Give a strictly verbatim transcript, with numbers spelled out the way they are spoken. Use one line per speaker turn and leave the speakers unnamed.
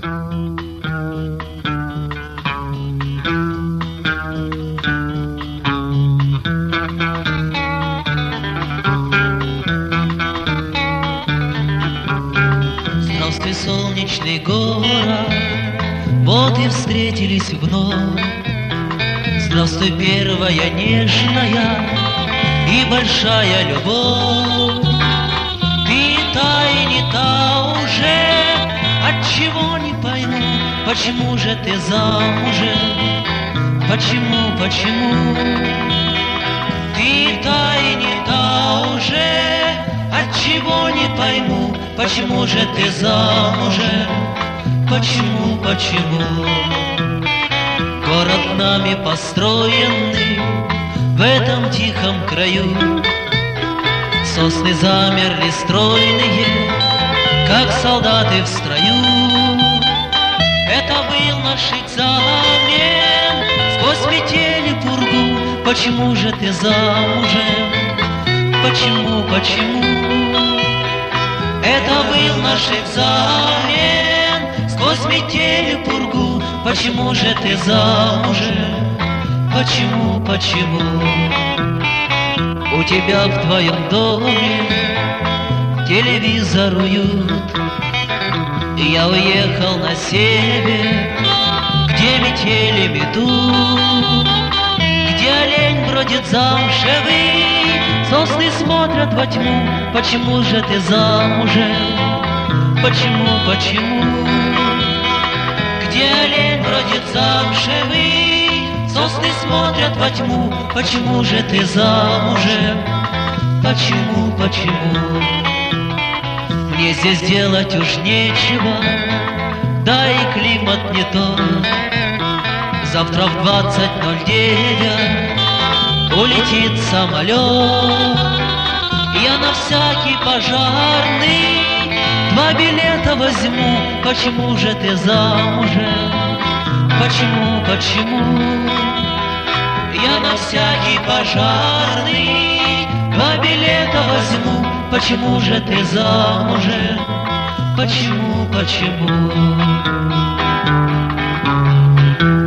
Здравствуй, солнечный город, вот и встретились вновь. Здравствуй, первая нежная и большая любовь. Ты та и не та уже, отчего не пойму, почему же ты замужем? Почему, почему? Ты та и не та уже, отчего не пойму, почему же ты замужем? Почему, почему? Город нами построенный в этом тихом краю. Сосны замерли стройные, как солдаты в строю. Это был наш экзамен сквозь метель и пургу. Почему же ты замужем? Почему, почему? Это был наш экзамен сквозь метель и пургу. Почему же ты замужем? Почему, почему? У тебя в твоем доме телевизор уют. Я уехал на север, где метели метут, где олень бродит замшевый, сосны смотрят во тьму. Почему же ты замужем? Почему, почему? Где олень бродит замшевый, сосны смотрят во тьму. Почему же ты замужем? Почему, почему? Мне здесь делать уж нечего, да и климат не тот. Завтра в двадцать ноль девять улетит самолет. Я на всякий пожарный два билета возьму. Почему же ты замужем? Почему, почему? Я на всякий пожарный два билета возьму. Почему же ты замужем? Почему, почему?